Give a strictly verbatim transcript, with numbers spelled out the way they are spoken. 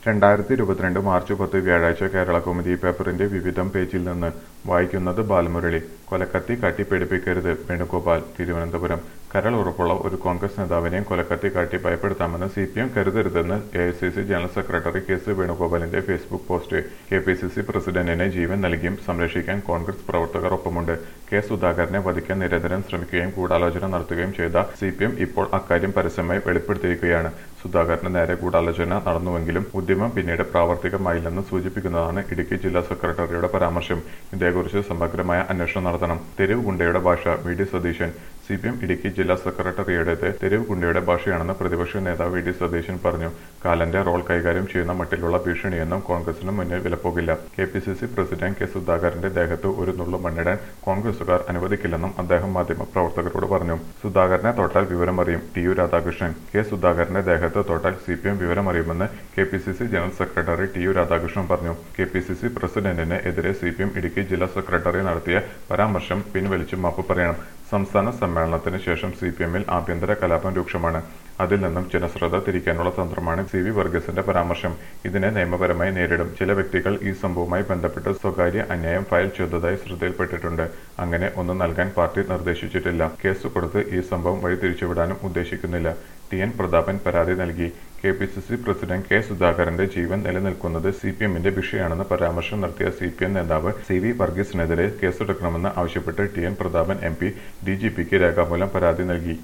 രണ്ടായിരത്തി ഇരുപത്തിരണ്ട് മാർച്ച് പത്ത് വ്യാഴാഴ്ച കേരളകൗമുദി പേപ്പറിന്റെ വിവിധം പേജിൽ നിന്ന് വായിക്കുന്നത് ബാലമുരളി. കൊലക്കത്തി കാട്ടി പേടിപ്പിക്കരുത് വേണുഗോപാൽ തിരുവനന്തപുരം. കരൾ ഉറപ്പുള്ള ഒരു കോൺഗ്രസ് നേതാവിനെയും കൊലക്കത്തി കാട്ടി ഭയപ്പെടുത്താമെന്ന് സി പി എം കരുതരുതെന്ന് A I C C general secretary K C വേണുഗോപാലിന്റെ Facebook post. K P C C പ്രസിഡന്റിനെ ജീവൻ നൽകിയും സംരക്ഷിക്കാൻ കോൺഗ്രസ് പ്രവർത്തകർ ഒപ്പമുണ്ട്. കെ സുധാകരനെ വധിക്കാൻ നിരന്തരം ശ്രമിക്കുകയും ഗൂഢാലോചന നടത്തുകയും ചെയ്ത സി പി എം ഇപ്പോൾ അക്കാര്യം പരസ്യമായി വെളിപ്പെടുത്തിയിരിക്കുകയാണ്. സുധാകരന് നേരെ ഗൂഢാലോചന നടന്നുവെങ്കിലും ഉദ്യമം പിന്നീട് പ്രാവർത്തികമായില്ലെന്ന് സൂചിപ്പിക്കുന്നതാണ് ഇടുക്കി ജില്ലാ സെക്രട്ടറിയുടെ പരാമർശം. ഇതേക്കുറിച്ച് സമഗ്രമായ അന്വേഷണം നടത്തണം. തെരുവ് ഗുണ്ടയുടെ ഭാഷ V D Satheesan. C P M Idukki ജില്ലാ സെക്രട്ടറിയുടേത് തെരുവ് ഗുണ്ടയുടെ ഭാഷയാണെന്ന് പ്രതിപക്ഷ നേതാവ് വി ഡി സതീശൻ പറഞ്ഞു. കാലന്റെ റോൾ കൈകാര്യം ചെയ്യുന്ന മട്ടിലുള്ള ഭീഷണിയൊന്നും കോൺഗ്രസിന് മുന്നിൽ വിലപ്പോകില്ല. K P C C president K സുധാകരന്റെ ദേഹത്ത് ഒരു നുള്ളു മണ്ണിടാൻ കോൺഗ്രസുകാർ അനുവദിക്കില്ലെന്നും അദ്ദേഹം മാധ്യമപ്രവർത്തകരോട് പറഞ്ഞു. സുധാകരനെ തൊട്ടാൽ വിവരമറിയും ടി യു രാധാകൃഷ്ണൻ. കെ സുധാകരന്റെ ദേഹത്ത് തൊട്ടാൽ സി പി എം വിവരമറിയുമെന്ന് K P C C general secretary T U Radhakrishnan പറഞ്ഞു. കെ പി സി സി പ്രസിഡന്റിന് എതിരെ സി പി എം ഇടുക്കി ജില്ലാ സെക്രട്ടറി നടത്തിയ പരാമർശം പിൻവലിച്ച് മാപ്പ് പറയണം. സംസ്ഥാന സമ്മേളനത്തിന് ശേഷം സി പി എമ്മിൽ ആഭ്യന്തര കലാപം രൂക്ഷമാണ്. അതിൽ നിന്നും ജനശ്രദ്ധ തിരിക്കാനുള്ള തന്ത്രമാണ് സി വി വർഗീസിന്റെ പരാമർശം. ഇതിനെ നിയമപരമായി നേരിടും. ചില വ്യക്തികൾ ഈ സംഭവവുമായി ബന്ധപ്പെട്ട് സ്വകാര്യ അന്യായം ഫയൽ ചെയ്തതായി ശ്രദ്ധയിൽപ്പെട്ടിട്ടുണ്ട്. അങ്ങനെ ഒന്നും നൽകാൻ പാർട്ടി നിർദ്ദേശിച്ചിട്ടില്ല. കേസ് കൊടുത്ത് ഈ സംഭവം വഴിതിരിച്ചുവിടാനും ഉദ്ദേശിക്കുന്നില്ല. ടി എൻ പ്രതാപൻ പരാതി നൽകി. K P C C president K സുധാകരന്റെ ജീവൻ നിലനിൽക്കുന്നത് സി പി എമ്മിന്റെ വിഷയമാണെന്ന് പരാമർശം നടത്തിയ സി പി എം നേതാവ് സി വി വർഗീസിനെതിരെ കേസെടുക്കണമെന്ന് ആവശ്യപ്പെട്ട് T N Prathapan M P D G പിക്ക് രേഖാമൂലം പരാതി നൽകി.